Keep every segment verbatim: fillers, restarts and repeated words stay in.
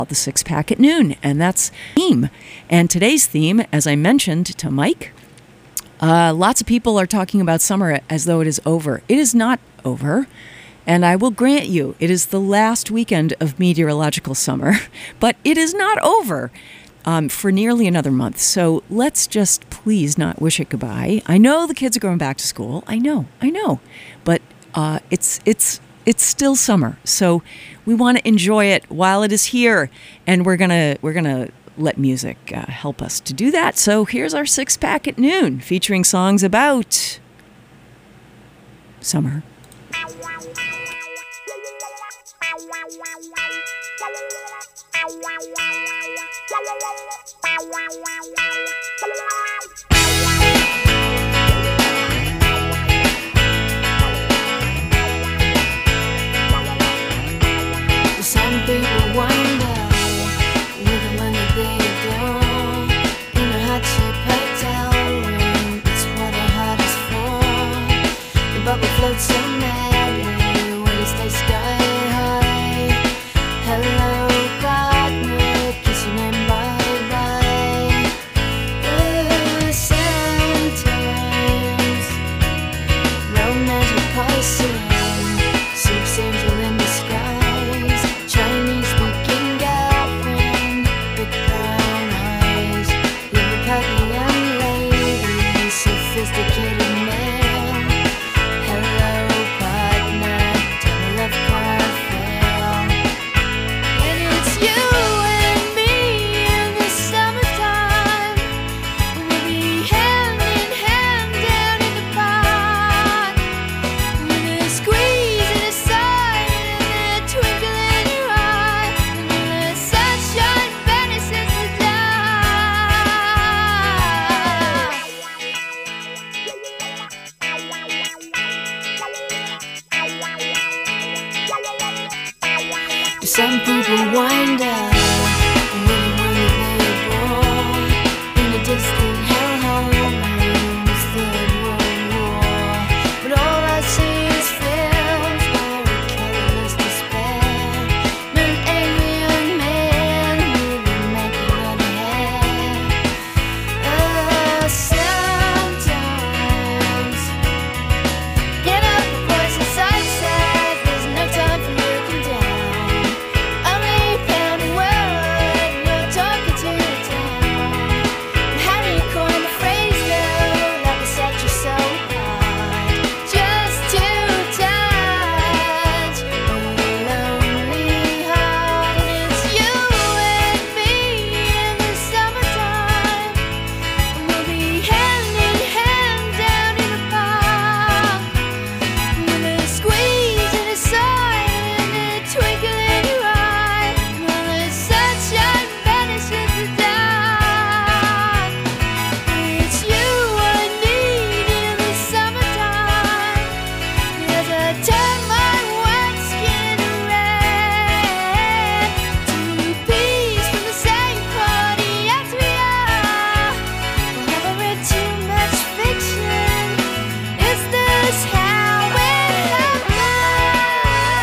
the Six Pack at Noon, and that's theme. And today's theme, as I mentioned to Mike, uh, lots of people are talking about summer as though it is over. It is not over, and I will grant you, it is the last weekend of meteorological summer, but it is not over um, for nearly another month. So let's just please not wish it goodbye. I know the kids are going back to school. I know, I know, but uh, it's it's. It's still summer, so we want to enjoy it while it is here, and we're gonna we're gonna let music uh, help us to do that. So here's our Six Pack at Noon, featuring songs about summer. Some people wonder with the money they adore in a hot-shaped hotel room. It's what a heart is for. The bubble floats so madly when it stays sky high. Hello, partner, kissing and bye-bye. Uh, sometimes romantic poison, six angel in the sky. Chinese-speaking girlfriend with brown eyes, Liverpudlian lady, sophisticated man. Hello, partner, tell me love can't fail. And it's you and me in the summertime. We'll be hand in hand down in the park, with a squeeze and a sigh and a twinkle in your eye, and the sunshine vanishes the dark. Some people wonder when they were born in a distant hellhole rooms, Third World War. But all I see is films where a careless despair, an angry young man with immaculate hair. Uh, sometimes get up, voice inside says there's no time for looking down. Only pounding word, no talking to the town. How do you coin the phrase though that will set you so hard? Just to touch a lonely heart. And it's you and me in the summertime. We'll be hand in hand down in the park, with a squeeze and a sigh and a twinkle in your eye, while the sunshine vanishes the dark. It's you I need in the summertime, as I turn my white skin red, to peace from the same party as we are. Never read too much fiction. Is this how it happens?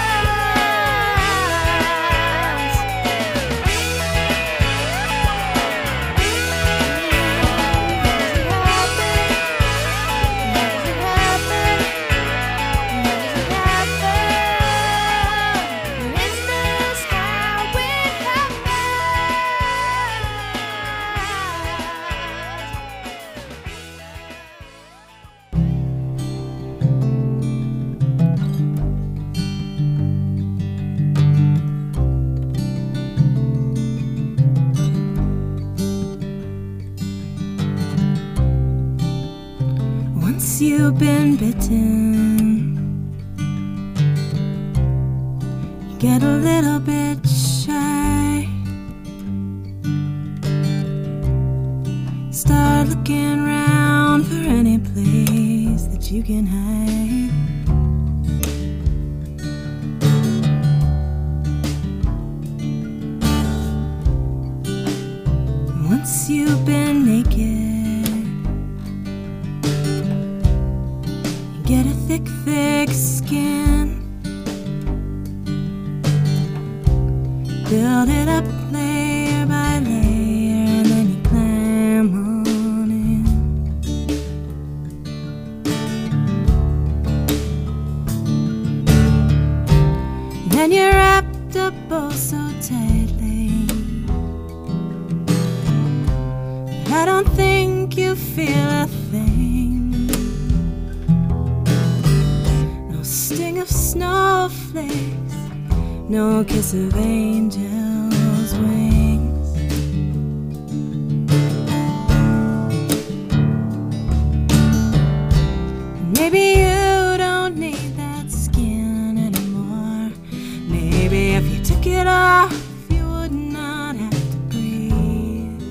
Once you've been bitten, you get a little bit shy. Start looking around for any place that you can hide. Once you've been naked, you get a thick, thick skin. Build it up feel a thing. No sting of snowflakes, no kiss of angels' wings. Maybe you don't need that skin anymore. Maybe if you took it off, you would not have to breathe.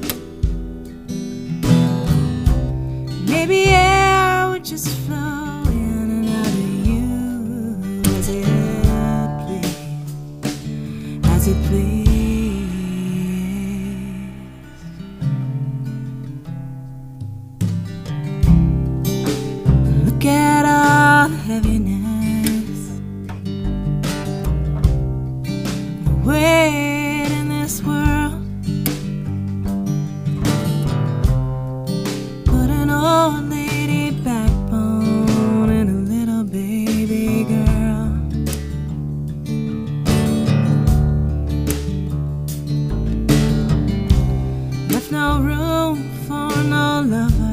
Maybe air would just flow in and out of you as it pleased, as it pleased. Look at all the heaviness, the weight in this world. Put an old lady backbone in a little baby girl. Left no room for no lover,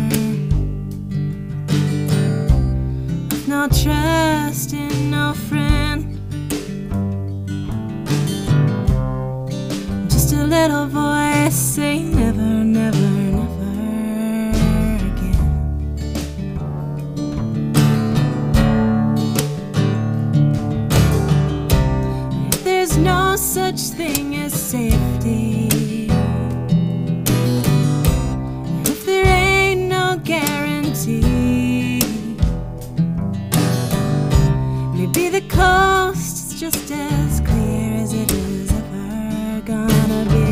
no trust in no friend. Just a little voice saying never, never, never again. If there's no such thing as safety, if there ain't no guarantee, maybe the coast is just as clear as it is ever gonna be.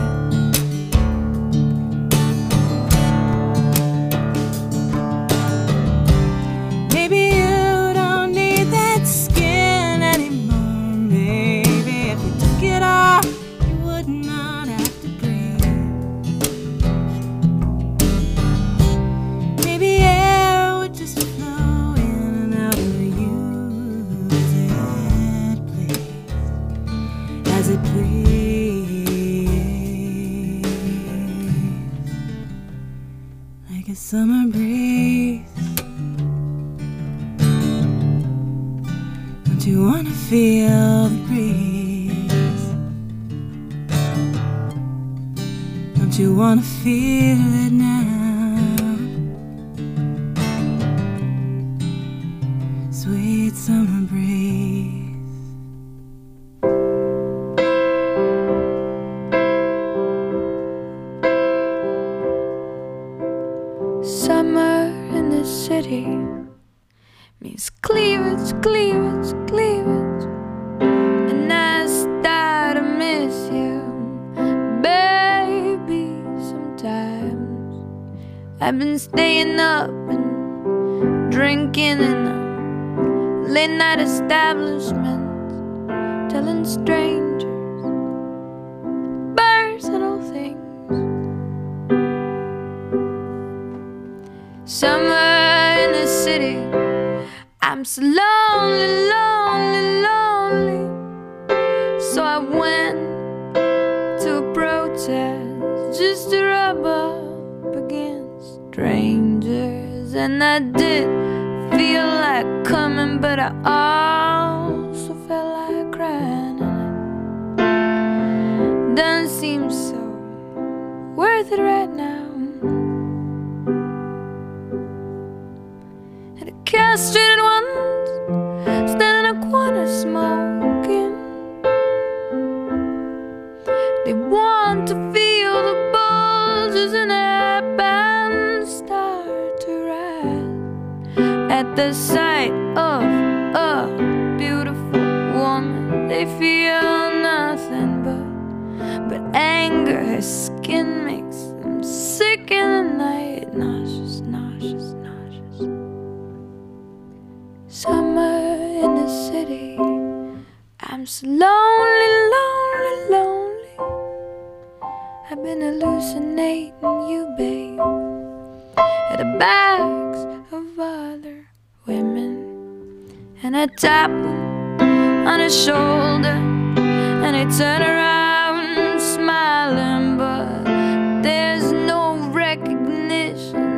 Maybe you don't need that skin anymore. Maybe if you took it off, you would not have to breathe. Maybe air would just flow in and out of you as it pleased, like a summer breeze. Don't you wanna feel the breeze? Don't you wanna feel it now? Sweet summer breeze. Summer in the city means cleavage, cleavage, cleavage. And I start to miss you, baby, sometimes. I've been staying up and drinking in a late night establishment, telling strangers personal things. Summer in the city, I'm so lonely, lonely, lonely. So I went to a protest just to rub up against strangers. And I did feel like coming, but I also felt like crying. And it doesn't seem so worth it right now. Castrated ones stand in a corner smoking. They want to feel the bulges in their pants start to rise at the sight of a beautiful woman. They feel nothing but but anger. Her skin makes them sick in the night, nauseous, nauseous, nauseous. Summer in the city, I'm so lonely, lonely, lonely. I've been hallucinating you, babe, at the backs of other women. And I tap them on his shoulder, and I turn around smiling, but there's no recognition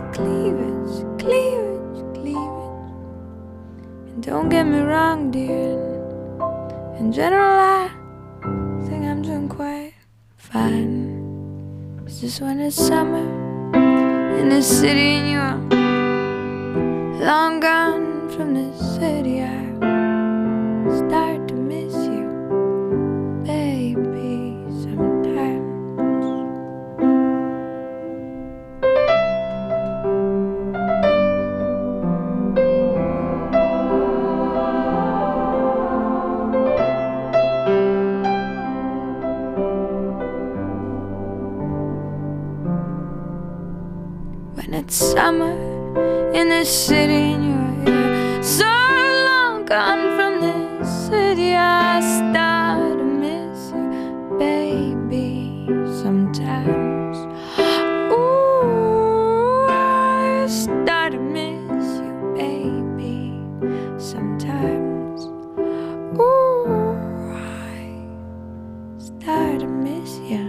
cleavage, cleavage, cleavage. And don't get me wrong, dear. In general, I think I'm doing quite fine. It's just when it's summer in the city and you're long gone from the city, I start to miss you, baby, sometimes. When it's summer in the city and you're, you're so long gone from the city, I start to miss you, baby, sometimes. Ooh, I start to miss you, baby, sometimes. Ooh, I start to miss you,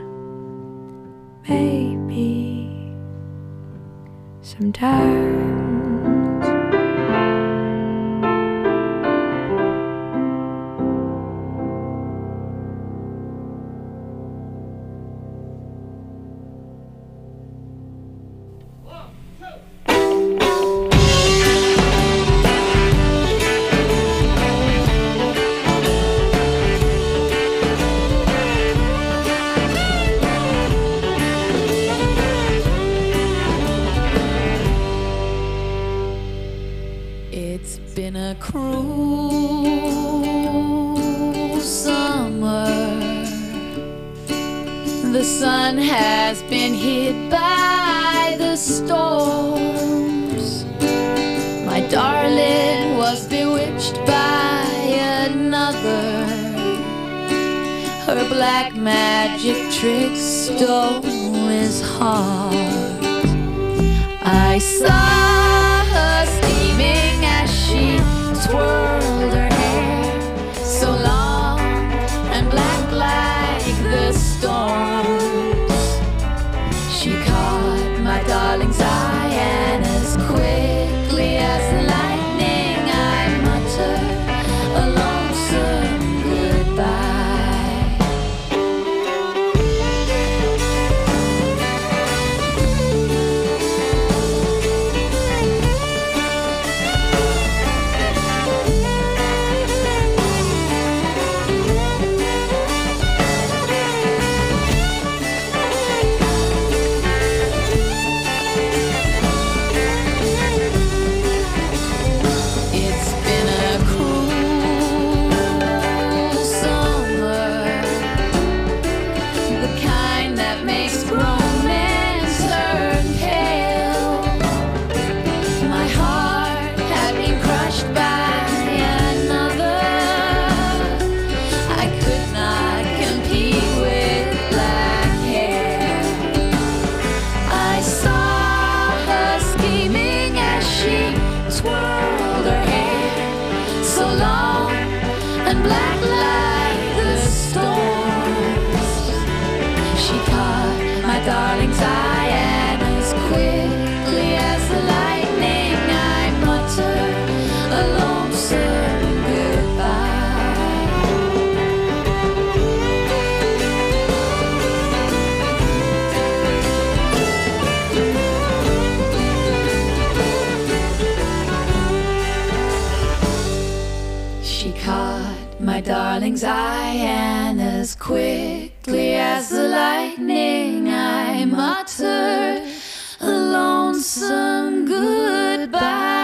baby, sometimes. It's been a cruel summer. The sun has been hit by the storms. My darling was bewitched by another. Her black magic trick stole his heart. I saw her scheming as she swirled her hair, so long and black like the storms. She caught my darling's eye, and as quickly as lightning I muttered a lonesome goodbye. Black like the storms. She caught my darling's eye, and as quickly as the lightning I muttered a lonesome goodbye. She caught my darling's eye, and as quickly as the lightning I muttered a lonesome goodbye.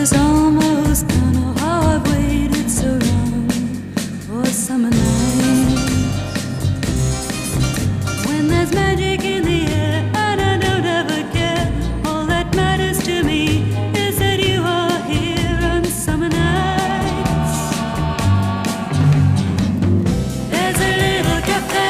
is almost gone. Oh, how I've waited so long for summer nights when there's magic in the air and I don't ever care. All that matters to me is that you are here on summer nights. There's a little cafe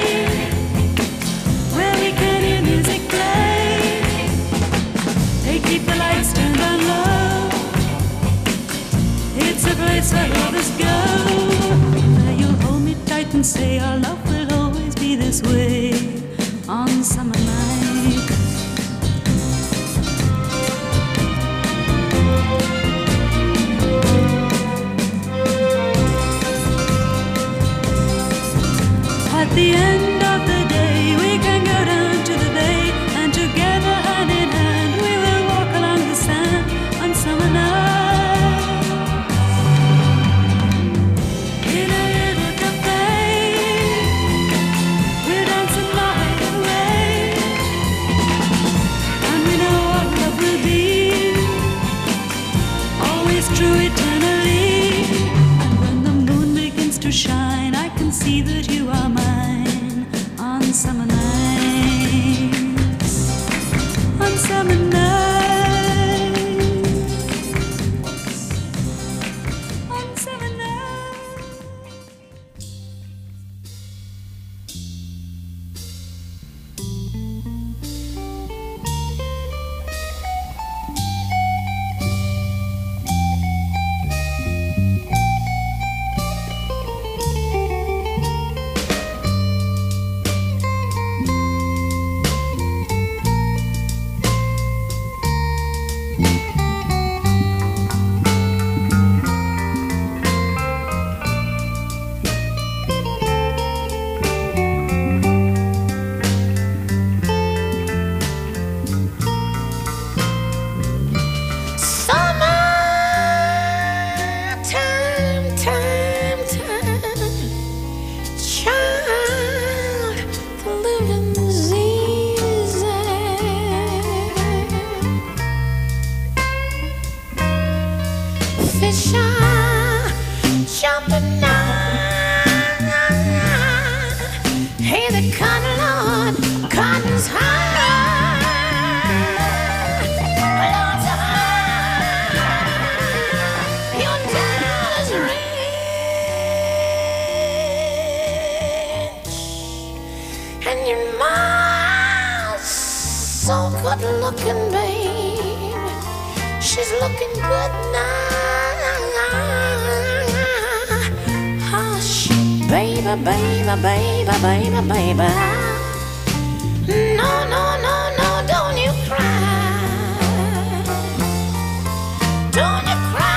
where we can hear music play. They keep the lights turned on low. It's a place where lovers go, where you'll hold me tight and say our love will always be this way on summer nights. At the end of the day, we can go down to the bay, and together, hand in hand, we will walk along the sand on summer nights. In a little cafe, we're dancing night away, and we know what love will be, always true eternally. And when the moon begins to shine, I can see that you are mine on summer nights, on summer nights, on summer nights. Time, time, time, child, the living's easy. Fish are jumping now. Hey, the cotton, Lord, cotton's high. Lord's high. Your dollar's rich, and your mom's so good looking, babe. She's looking good now. Hush, baby, baby, baby, baby, baby. No, no, no, no, don't you cry. Don't you cry.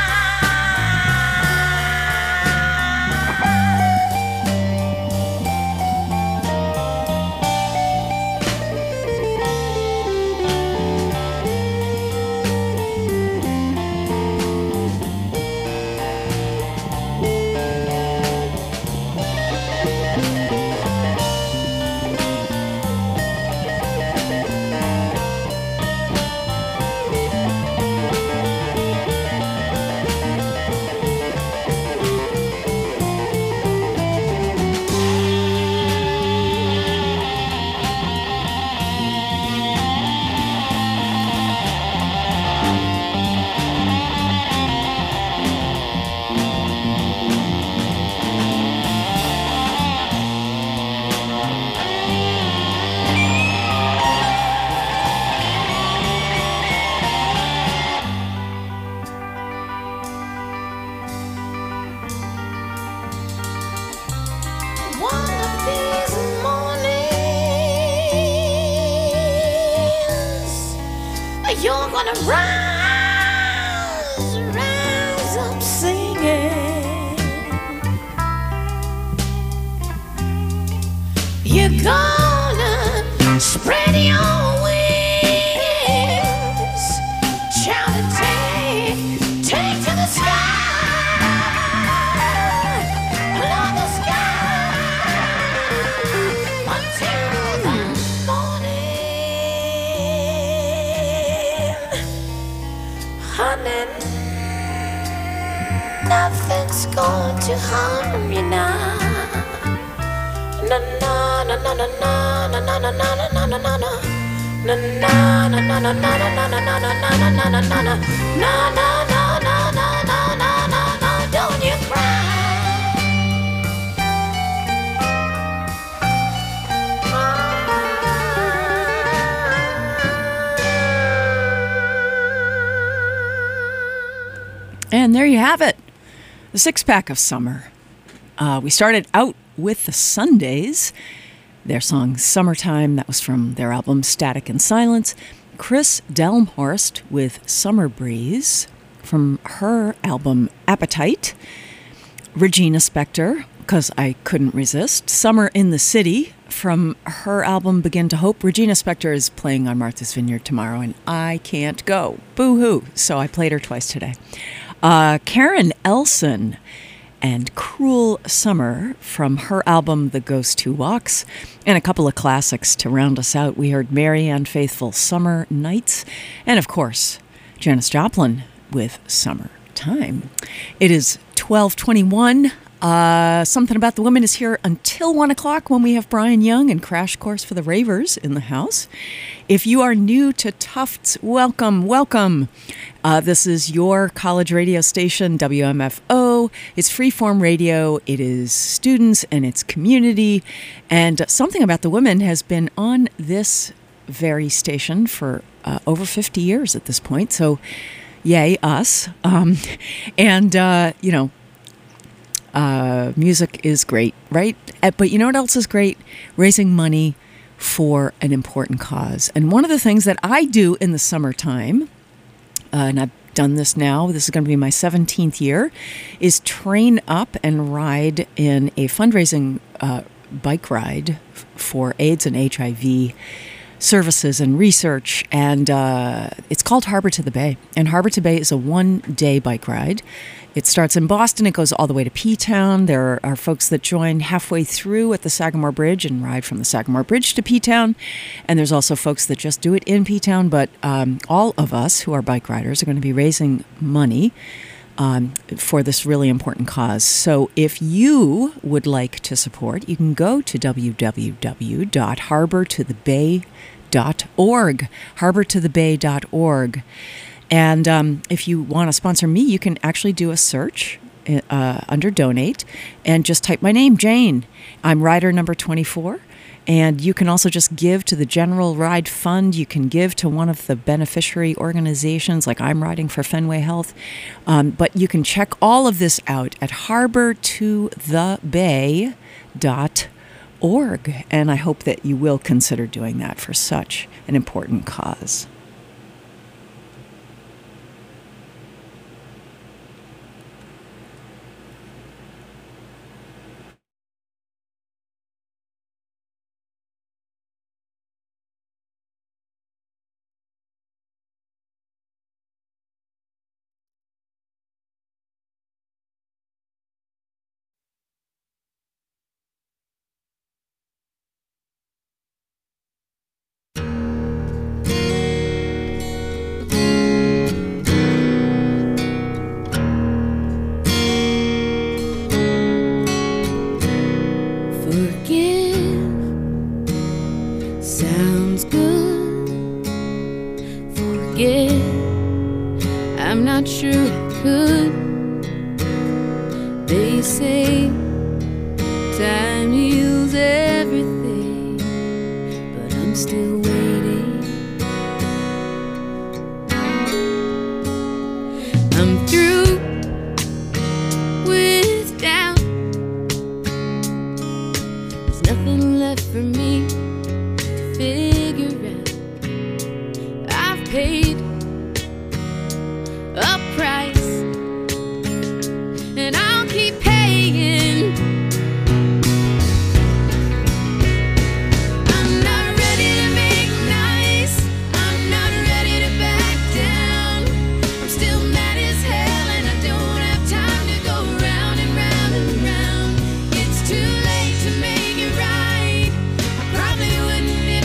One of these mornings, you're gonna rise, rise up singing. You're gonna spread your wings, shout and take, take to the sky. Love the sky until the morning. darling. Nothing's going to harm you now. Na na na na na na na na na na na na na na. Na na na na na na na na na na na na na na na na. Na na na na na na na na na. Don't you cry. And there you have it, the six-pack of summer. Uh, we started out with the Sundays, their song Summertime. That was from their album Static and Silence. Chris Delmhorst with Summer Breeze from her album Appetite. Regina Spektor, because I couldn't resist. Summer in the City from her album Begin to Hope. Regina Spektor is playing on Martha's Vineyard tomorrow, and I can't go. Boo-hoo. So I played her twice today. Uh, Karen Elson and Cruel Summer from her album The Ghost Who Walks, and a couple of classics to round us out. We heard Marianne Faithfull, Summer Nights, and of course, Janis Joplin with Summertime. It is twelve twenty-one. Uh, Something About the Women is here until one o'clock when we have Brian Young and Crash Course for the Ravers in the house. If you are new to Tufts, welcome, welcome. Uh, this is your college radio station, W M F O. It's freeform radio. It is students and it's community. And Something About the Women has been on this very station for uh, over fifty years at this point. So, yay, us. Um, and, uh, you know, Uh, music is great, right? Uh, But you know what else is great? Raising money for an important cause. And one of the things that I do in the summertime, uh, and I've done this now, this is going to be my seventeenth year, is train up and ride in a fundraising uh, bike ride f- for AIDS and H I V services and research. And uh, it's called Harbor to the Bay. And Harbor to Bay is a one-day bike ride. It starts in Boston. It goes all the way to P-Town. There are folks that join halfway through at the Sagamore Bridge and ride from the Sagamore Bridge to P-Town. And there's also folks that just do it in P-Town. But um, all of us who are bike riders are going to be raising money um, for this really important cause. So if you would like to support, you can go to w w w dot harbor to the bay dot org, harbor to the bay dot org. And um, if you want to sponsor me, you can actually do a search uh, under Donate and just type my name, Jane. I'm rider number twenty-four. And you can also just give to the General Ride Fund. You can give to one of the beneficiary organizations, like I'm riding for Fenway Health. Um, but you can check all of this out at harbor to the bay dot org. And I hope that you will consider doing that for such an important cause.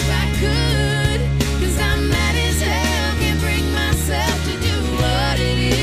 What it is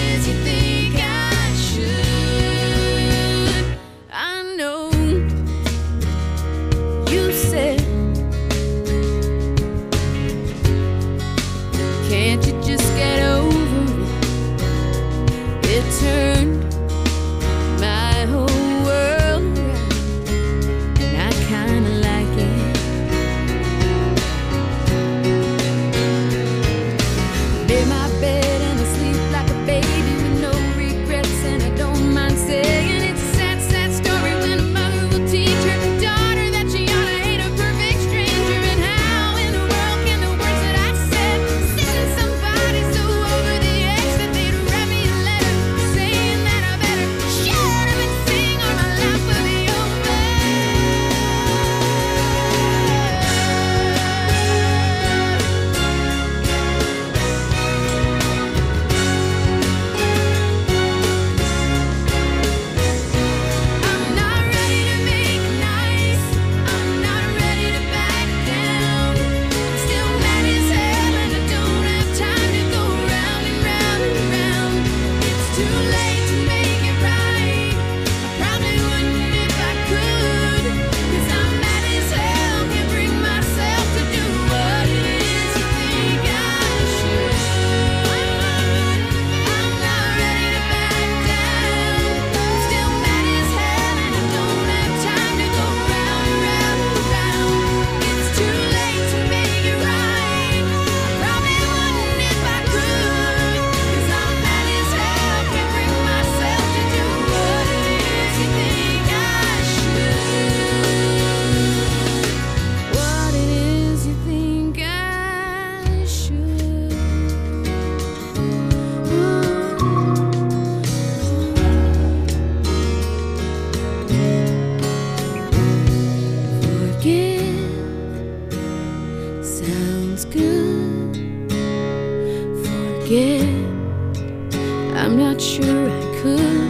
forget. I'm not sure I could.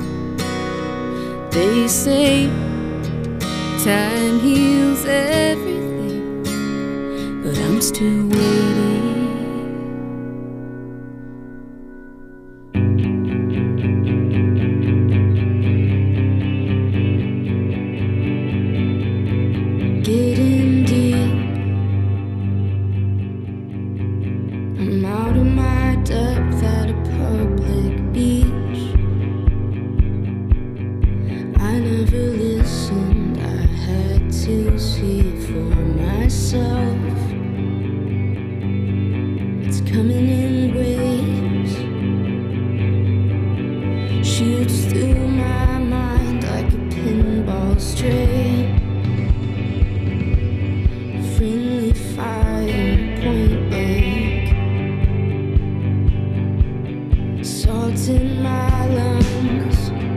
They say time heals everything, but I'm still waiting. Getting deep, I'm out of my depth at a public beach. I never listened, I had to see for myself. It's coming in waves, shoots through my mind like a pinball string. Friendly fire, point blank. Salt in my lungs,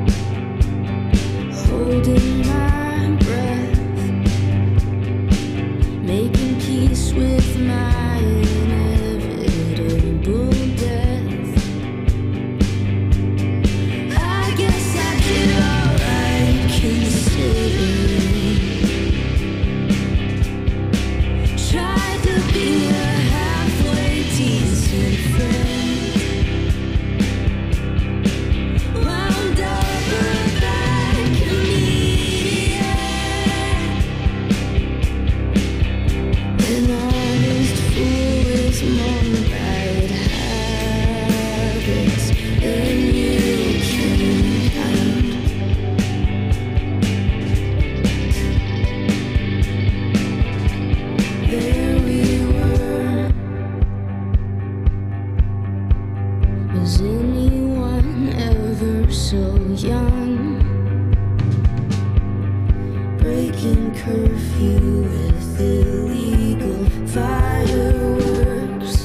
holding my breath, making peace with my inevitable death. I guess I did alright considering. Tried to be a halfway decent friend. Wound up a bad comedian. An honest fool is more bad habits than you can count. There we were. Was anyone ever so young? Breaking curfew with illegal fireworks.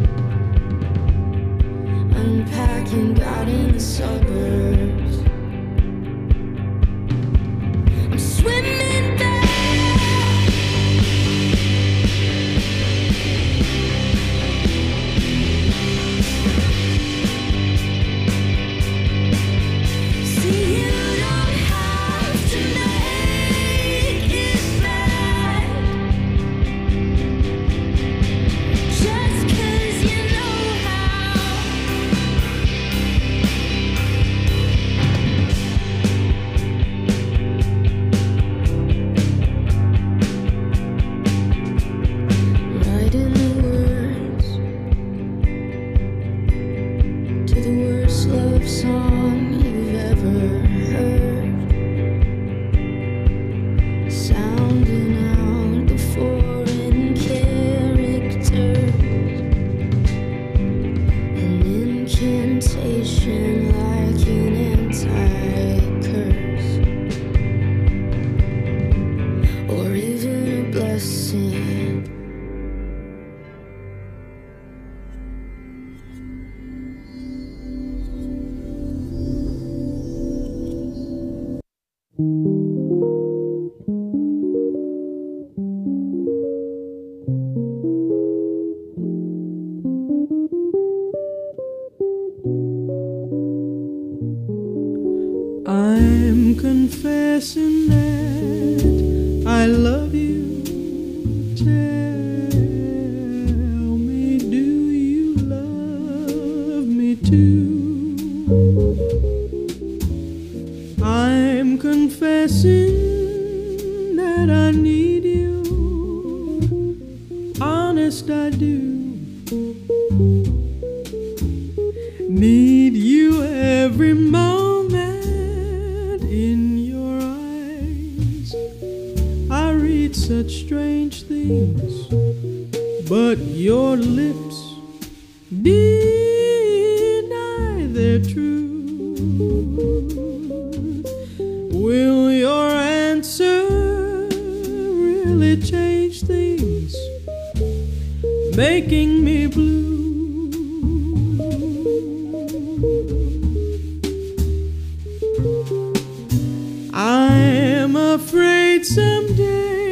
Unpacking, got in the suburbs. I'm swimming back. See, you don't have to make it bad. Just 'cause you know how. Writing the words to the worst love song you've ever heard, sounding out the foreign characters, an incantation like an anti-curse, or even a blessing. I'm confessing that I love you. Tell me, do you love me too? I'm confessing that I need you. Honest, I do. Need you every moment in your eyes. I read such strange things, but your lips deny their truth. Will your answer really change things, making me blue? I'm afraid someday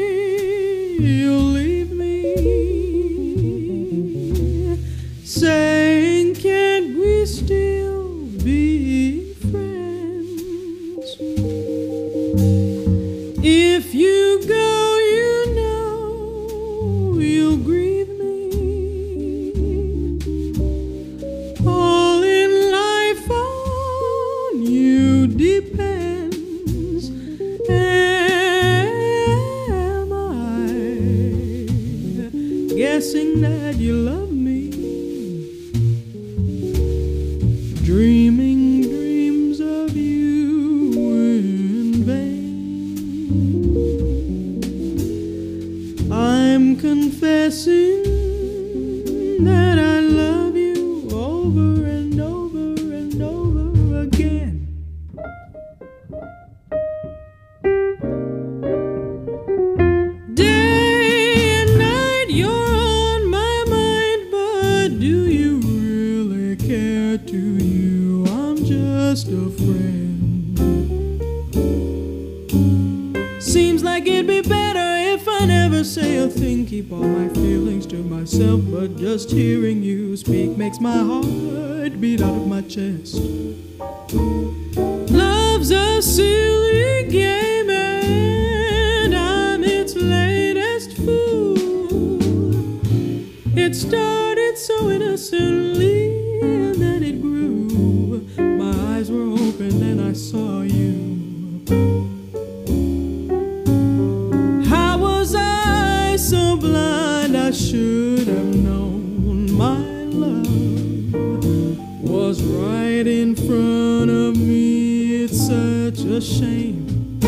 you'll leave me, saying dreaming dreams of you in vain. I'm confessing that I love you over and over and over again. Day and night you're on my mind, but do you really care? To you I'm just a friend. Seems like it'd be better if I never say a thing, keep all my feelings to myself, but just hearing you speak makes my heart beat out of my chest. Love's a silly game and I'm its latest fool. It started so innocently and then it grew. My eyes were open and I saw you. How was I so blind? I should have known my love was right in front of me. It's such a shame.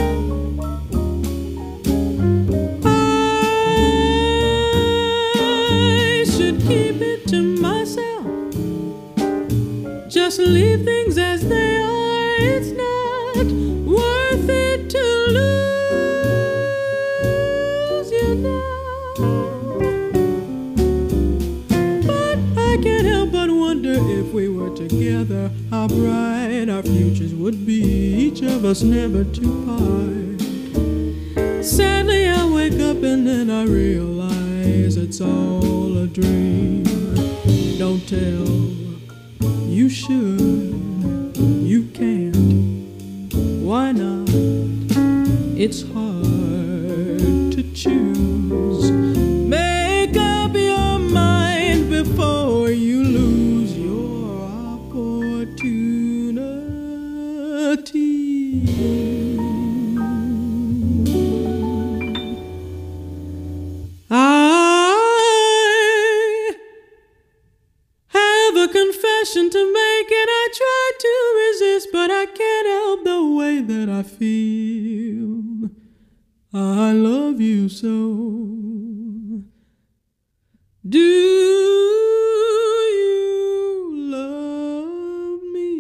I should keep it to myself, just leave things as they are. It's not worth it to lose you now. But I can't help but wonder if we were together, how bright our futures would be, each of us never to part. Sadly I wake up and then I realize it's all a dream. Don't tell, you should, you can't. Why not? It's hard to choose. Make up your mind before you lose your opportunity. I have a confession to make and I try to resist, but I can't help the way that I feel. I love you so. Do you love me?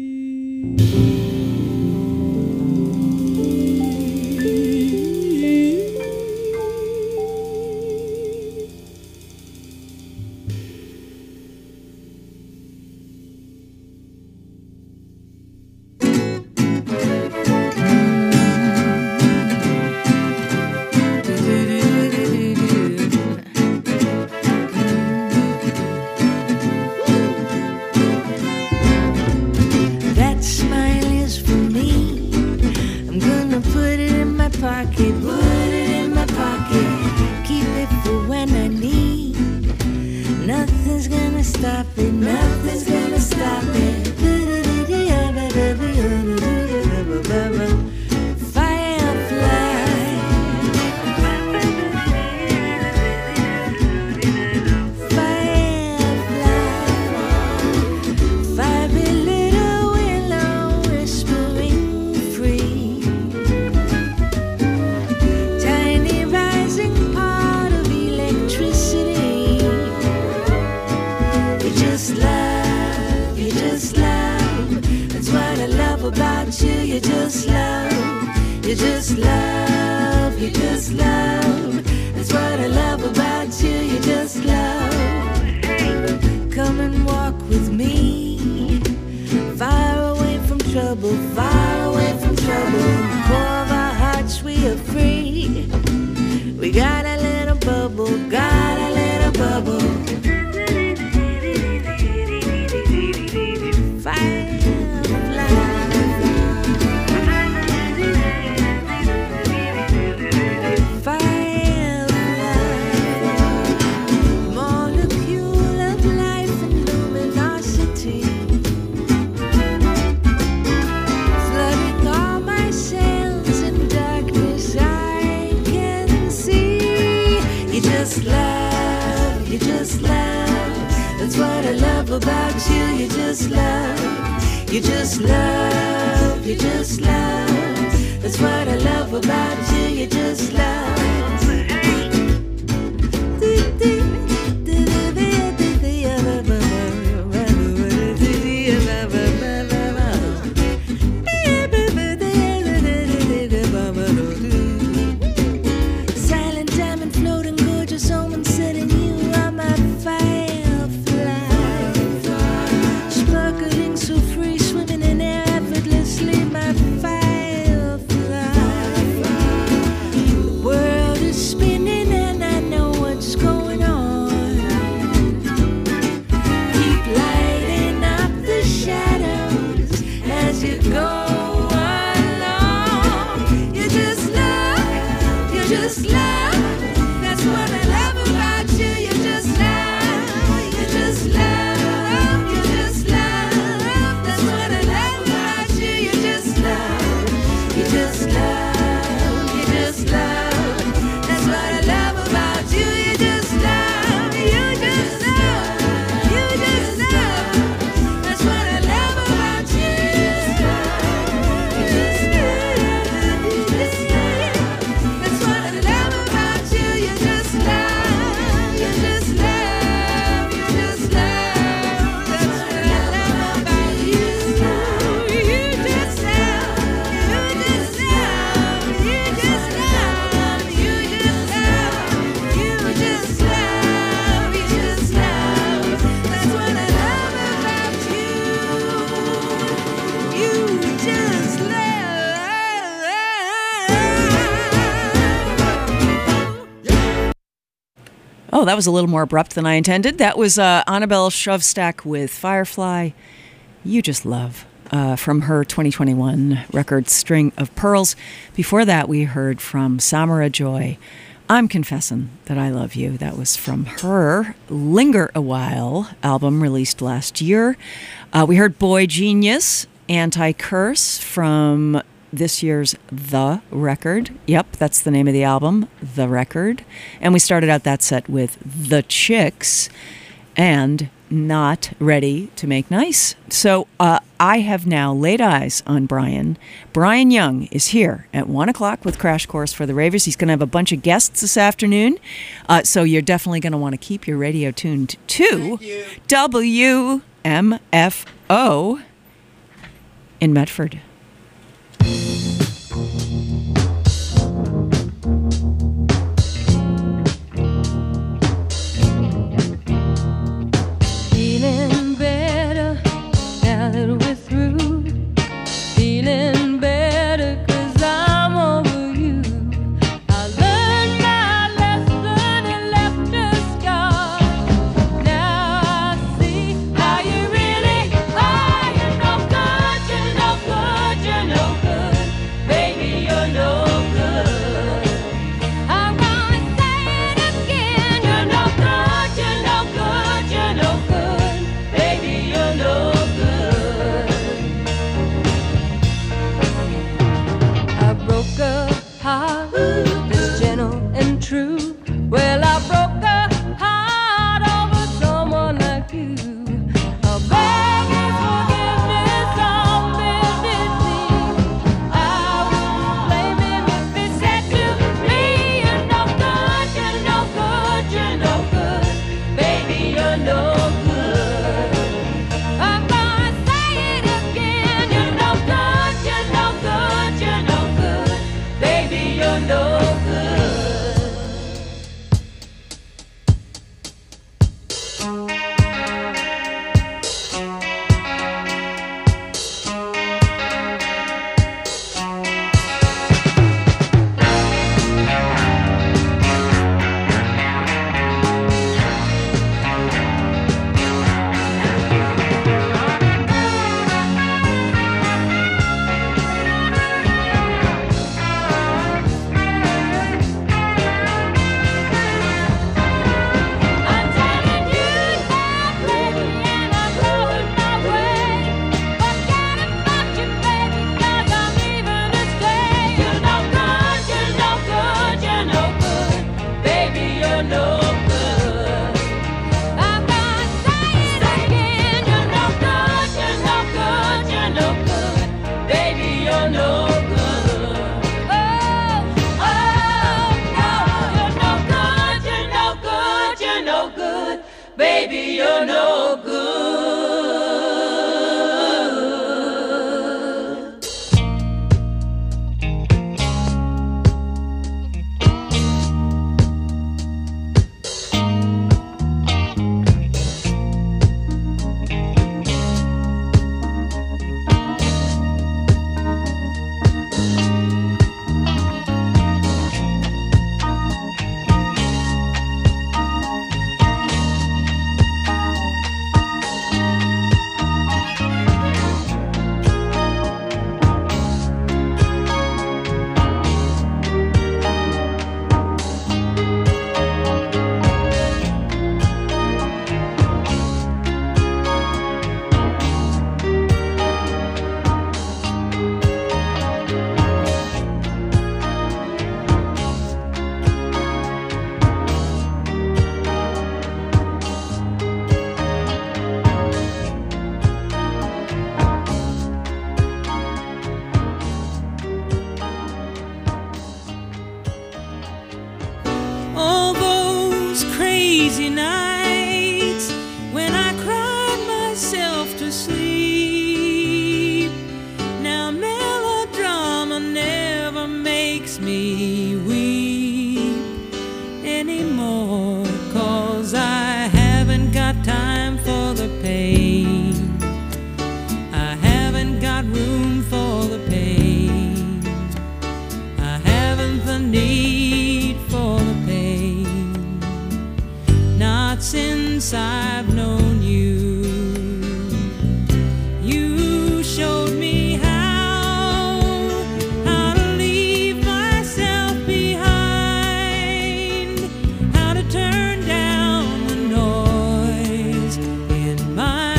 That smile is for me. I'm gonna put it in my pocket, put it in my pocket. Keep it for when I need. Nothing's gonna stop it, nothing's gonna stop it. About you, you just love, you just love, you just love. That's what I love about you, you just love. Come and walk with me, far away from trouble, far away from trouble. In the core of our hearts we are free. We got a little bubble, got a little bubble. About you, you just love, You just love, you just love. That's what I love about you, you just love. Silent diamond floating, gorgeous omen setting you on my firefly. Sparkling so free, swimming in air effortlessly, my firefly. The world is spinning and I know what's going on. Keep lighting up the shadows as you go along. You just love, you just love. That's what I love about you. You just love, you just love, you just love. That's what I love about you. You just love, you just love, you just love. That's what I love about you. You just love, you just love, you just love. That's what I love about you. You just love, you just love. That's what I love about you. You just love, you just love, you just love. That's what I love about you. You just love, you just love, you just love, you just love, you just love, you just love. That's what I love about you. You just love. Oh, that was a little more abrupt than I intended. That was uh, Annabelle Shovestack with Firefly. You Just Love, uh, from her twenty twenty-one record String of Pearls. Before that, we heard from Samara Joy, I'm Confessing That I Love You. That was from her Linger a While album released last year. Uh, we heard Boy Genius, Anti-Curse from this year's The Record. Yep, that's the name of the album, The Record. And we started out that set with The Chicks and Not Ready to Make Nice. So uh, I have now laid eyes on Brian. Brian Young is here at one o'clock with Crash Course for the Ravers. He's going to have a bunch of guests this afternoon. Uh, so you're definitely going to want to keep your radio tuned to W M F O in Medford. Feeling better now that we're through. Feeling better 'cause I'm over you. I learned my lesson and left a scar. Now I see how you really are. You're no good, you're no good. you're no good. All those crazy nights when I cried myself to sleep. Now melodrama never makes me weep anymore, 'cause I haven't got time for the pain. I haven't got room for the pain. I haven't the need for the pain. Not since I've known you. You showed me how, how to leave myself behind, how to turn down the noise in my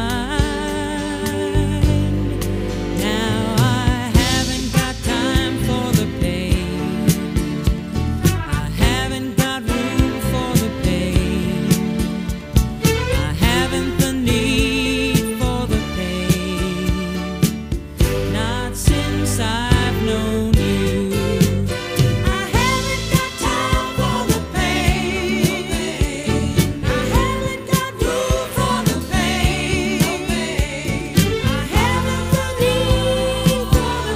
mind. Now I haven't got time for the pain. I haven't got room for the pain. I haven't the need for the pain. Not since I've known you. I haven't got time for the pain. I haven't got room for the pain. I haven't the need for the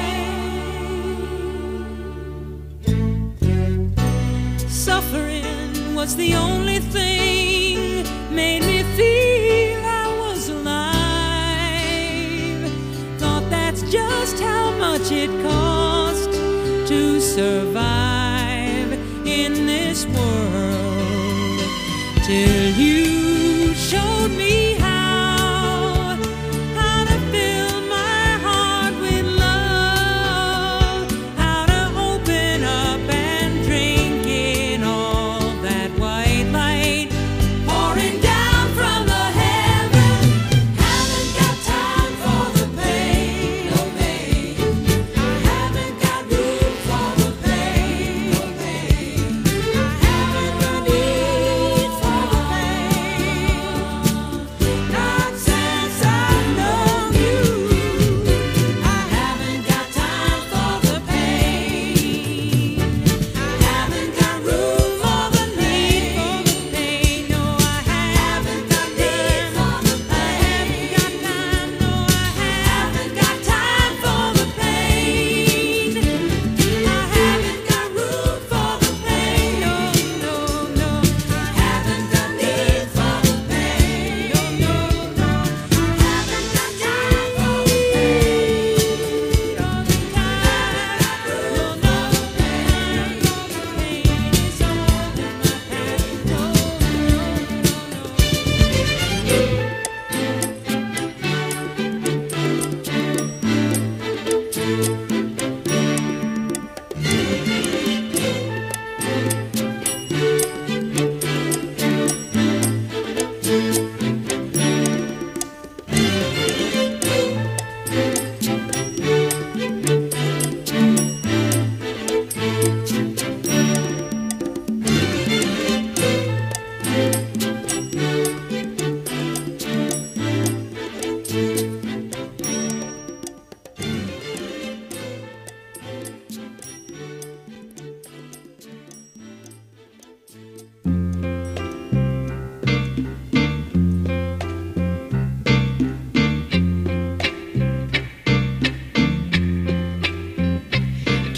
pain. Suffering was the only thing made me feel I was alive. Thought that's just how much it cost to survive in this world, till you showed me how, how to fill my heart with love, how to open up and drink in all that white light pouring down from the heaven. Haven't got time for the pain, oh pain. I haven't got room for the pain.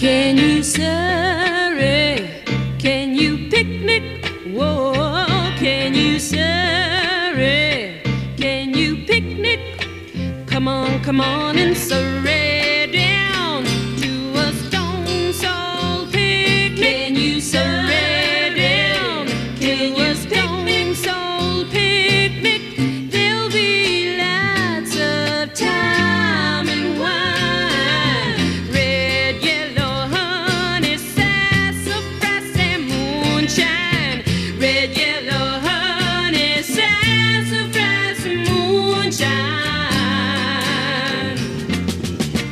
Can you Surrey? Can you picnic? Whoa, can you Surrey? Can you picnic? Come on, come on and Surrey down to a Stone Soul picnic. Can you Surrey down to a Stone Soul picnic? There'll be lots of time and wine, red, yellow, honey, sassafras and moonshine. Red, yellow, honey, sassafras and moonshine.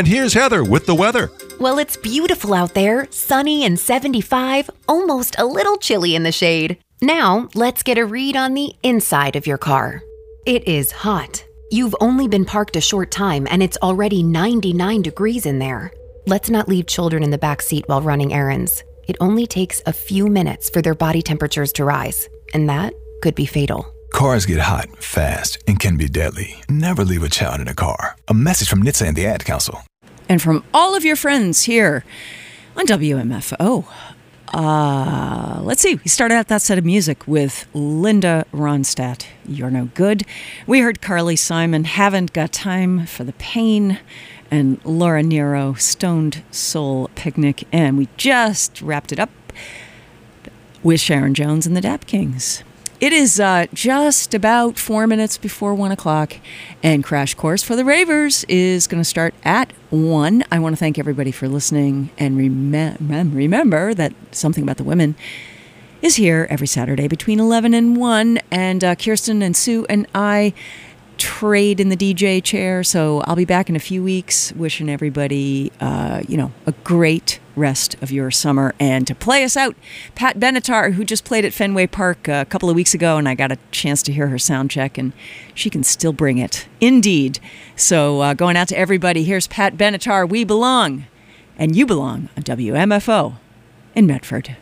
And here's Heather with the weather. Well, it's beautiful out there, sunny and seventy-five, almost a little chilly in the shade. Now, let's get a read on the inside of your car. It is hot. You've only been parked a short time and it's already ninety-nine degrees in there. Let's not leave children in the back seat while running errands. It only takes a few minutes for their body temperatures to rise, and that could be fatal. Cars get hot, fast, and can be deadly. Never leave a child in a car. A message from N H T S A and the Ad Council. And from all of your friends here on W M F O. Uh, let's see. We started out that set of music with Linda Ronstadt, You're No Good. We heard Carly Simon, Haven't Got Time for the Pain, and Laura Nero, Stoned Soul Picnic. And we just wrapped it up with Sharon Jones and the Dap Kings. It is uh, just about four minutes before one o'clock, and Crash Course for the Ravers is going to start at one. I want to thank everybody for listening, and rem- remember that Something About the Women is here every Saturday between eleven and one, and uh, Kirsten and Sue and I trade in the D J chair, so I'll be back in a few weeks, wishing everybody, uh, you know, a great rest of your summer. And to play us out, Pat Benatar, who just played at Fenway Park a couple of weeks ago, and I got a chance to hear her sound check, and she can still bring it. Indeed. So uh, going out to everybody, here's Pat Benatar, We Belong, and you belong on W M F O in Medford.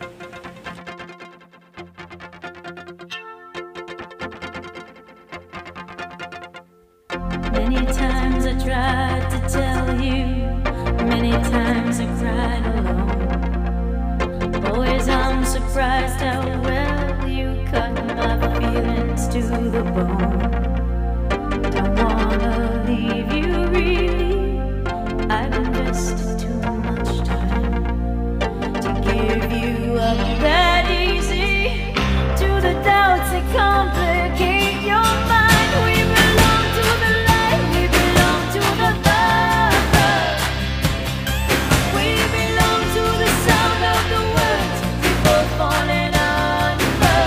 Many times I tried to tell you, many times I cried alone. Always I'm surprised how well you cut my feelings to the bone. Don't wanna leave you really, I've invested too much time to give you up that easy to the doubts that complicate your mind. We belong to the light, we belong to the love. We belong to the sound of the words we both falling under.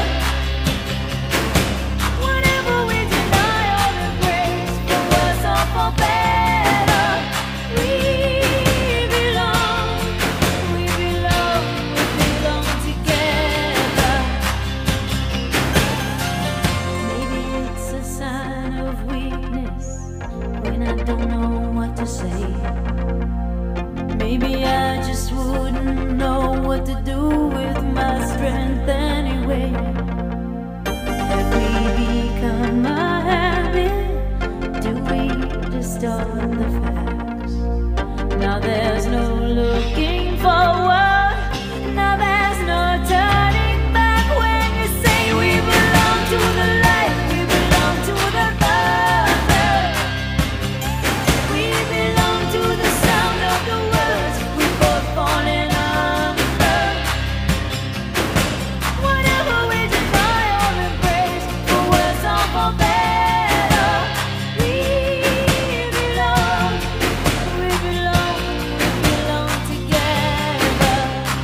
Whenever we deny all the grace, for worse or for better, we belong, we belong, we belong together. Maybe it's a sign of weakness when I don't know what to say. Maybe I just wouldn't know what to do with my strength anyway. Have we become a habit? Do we distort the facts? Now there's no looking forward. Now there's no turning back when you say we belong to the light, we belong to the other. We belong to the sound of the words we both falling under. Whatever we deny or embrace, for worse or for better, we belong, we belong, we belong together.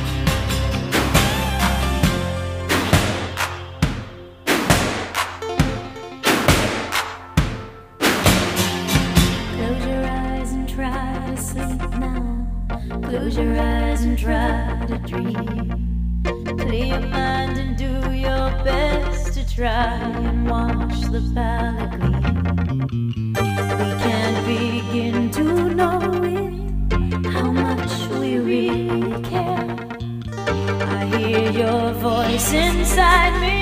Close your eyes and try to sleep now. Close your eyes and try to dream. Clear your mind and do your best to try and wash the palate clean. We can't begin to know it, how much we really care. I hear your voice inside me.